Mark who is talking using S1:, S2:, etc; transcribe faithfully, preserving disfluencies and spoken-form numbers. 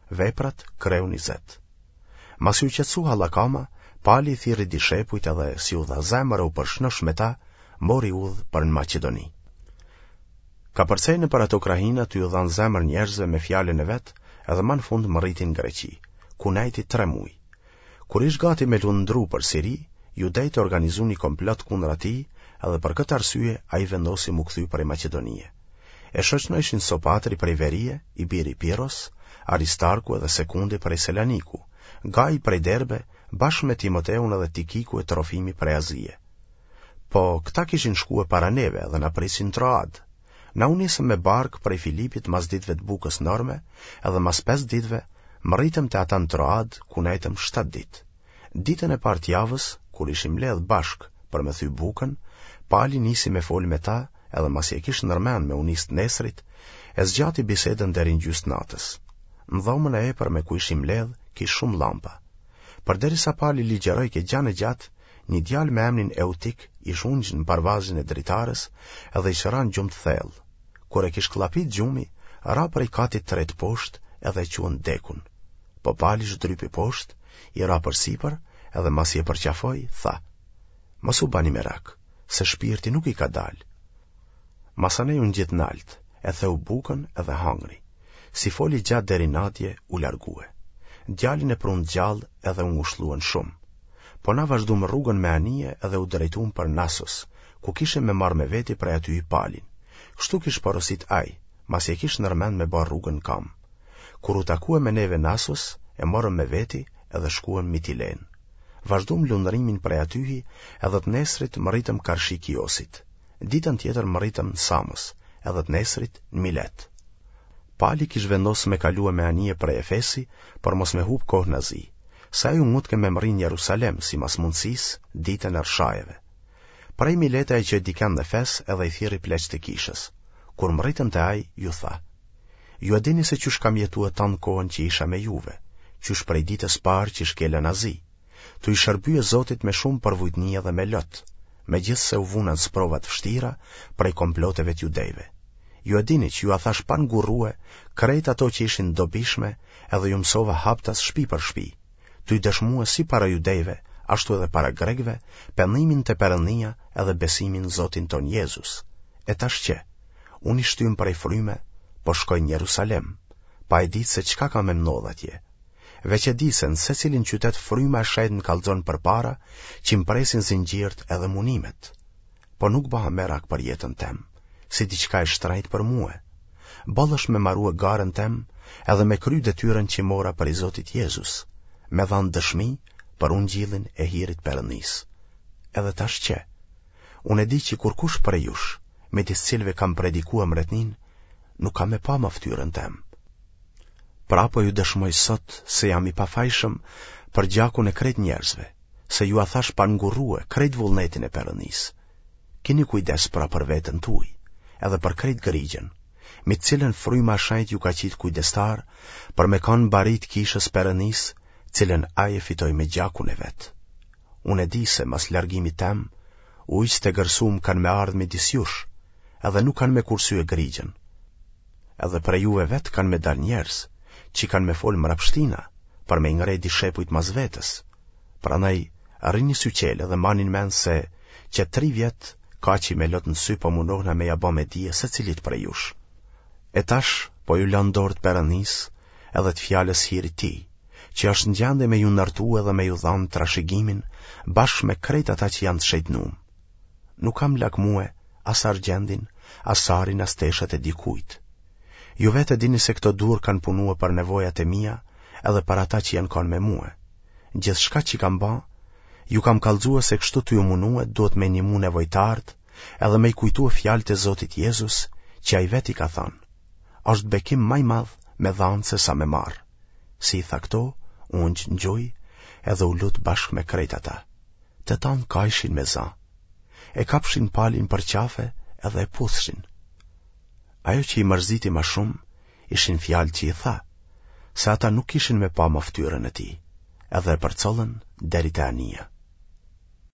S1: Veprat kreu njëzet. Mas ju qetësu hallakama, Pali thirri dishepujt edhe si u dha zemër u përshnosh me ta, mori udhë për në Maqedoni. Ka përcej në për ato krahina të ju dhanë zemër njerëzve me fjalën e vet, edhe më në fund më rritin Greqi, ku najti tre muj. Kur ish gati me lundru për Siri, judejt organizu një komplot kundër atij, edhe për këtë arsye ai vendosi mu kthy prej Maqedonie. E shoqënoishin Sopatri prej Verie, i biri Piros, Aristarku edhe Sekundi prej Selaniku, Gai prej Derbe, bashkë me Timoteun edhe Tikiku e Trofimi prej Azie. Po këta kishin shkuar para neve dhe na prisin Troad. Na u nisëm me bark prej Filipit mas ditëve të bukës norme, edhe mas pesë ditëve më rritëm te ata në Troad, ku nejtëm shtatë ditë. Ditën e parë të javës, kur ishim mbledh bashk për me thy bukën, Pali nisi me fol me ta, edhe mas e kish nërmen me unis të nesrit, e zgjati bisedën deri në gjysmë natës. Në dhomën e epër me ku ishim mbledh, kish shumë lampa. Përderisa Pali ligjeroi ke gjanë e gjatë, një djalë me emrin Eutik ish ungjë në parvazhin e dritares edhe i shëran gjumë të thellë. Kur e kish klapit gjumi, ra prej katit të ret poshtë edhe e quan dekun. Po Pali zhdrypi poshtë, i ra për sipër edhe mas i e përqafoi, tha: "Mos u bani merak, se shpirti nuk i ka dalë." Masanej unë gjithë nalt, e theu bukën edhe hangri. Si foli gjatë deri natje, u largue. Djalin e prun gjallë edhe unë ushluan shumë. Po na vazhdum rrugën me anije edhe u drejtum për Nasos, ku kishim me marrë me veti prej aty i Palin. Kështu kish porosit aj, mas e kish nërmend me bar rrugën kam. Kur u takue me neve Nasos, e morëm me veti edhe shkuem Mitilen. Vazhdum lundërimin prej atyhi edhe të nesrit më rritëm Karshikiosit. Ditën tjetër më rritëm Samos, edhe të nesrit në Milet. Pali kish vendos me kalua me anije prej Efesi, për mos me hub kohë në zi. Sa ju mut ke me mërin Jerusalem si mas mundësis ditën e rshajeve. Prej Mileta e që e diken në Efes edhe i thiri pleq të kishës. Kur më rritëm të aj, ju tha: "Ju e dini se qysh kam jetu e tanë kohën që isha me juve, qysh prej ditës parë që shkele në zi. Tu i shërbyje Zotit me shumë përvujtnia dhe me lot, me gjithë se u vunën sprovat vështira prej komploteve të judejve. Ju e dini që ju a thash pan gurrue, krejt ato që ishin dobishme, edhe ju mësova haptas shpi për shpi. Tu i dëshmua si para judejve, ashtu edhe para grekve, pendimin të Perëndia edhe besimin në Zotin ton Jezus. E tash që, unë i shtym prej fryme, po shkoj në Jerusalem, pa e ditë se çka ka me ndodh atje. Veç e di se në secilin qytet fryma e shajt në kallzon për para, që më presin zingjirt edhe munimet. Po nuk baha merak për jetën tem, si diçka e shtrajt për mua. Bollësh me marrua garën tem, edhe me kry detyrën që mora për i Zotit Jezus, me dhanë dëshmi për ungjillin e hirit Perëndis. Edhe tash që, unë e di që kur kush prej jush, me të cilëve kam predikua mbretnin, nuk kam e pa më ftyrën tem. Pra po ju dëshmoj sot se jam i pafajshëm për gjakun e krejt njerëzve, se ju a thash pa ngurrue krejt vullnetin e Perëndis. Kini kujdes pra për veten tuaj, edhe për krejt grigjen, me cilën fryma shajt ju ka qit kujdestar, për me kanë barit kishës Perëndis, cilën aje fitoj me gjakun e vet. Unë e di se mas largimit tem, ujqës të gërsum kanë me ardhë me disjush, edhe nuk kanë me kursye grigjen. Edhe për juve vet kanë me dal njerëz, që kanë me fol mrapshtina, për me ngrej dishepujt mas vetës. Prandaj, arrini syqele dhe manin men se që tri vjet ka që me lot në sy po munohna me jabo me dije se cilit prej jush. E tash, po ju lanë dorët Perëndis edhe të fjales hirit ti, që është në gjande me ju nërtu edhe me ju dhanë trashëgimin, bashkë me krejt ata që janë të shejtnum. Nuk kam lak muë, as argjendin, as arin, as teshet e dikujt. Ju vetë dini se këto dur kanë punua për nevojat e mia, edhe për ata që janë kanë me muë. Gjithë shka që kam ba, ju kam kallzua se kështu të ju munue duhet me një mu nevojtart, edhe me i kujtua fjalët e Zotit Jezus, që a i veti ka thanë: "Është bekim maj madh me dhanë se sa me marë." Si i tha këto, unë që ngjoj, edhe u lut bashkë me krejt ata. Të tanë ka ishin me za. E kapshin Palin për qafe edhe e puthshin. Ajo që i mërziti ma shumë, ishin fjalë që i tha, se ata nuk ishin me pa më ftyrën e ti, edhe e përcollën deri te anija.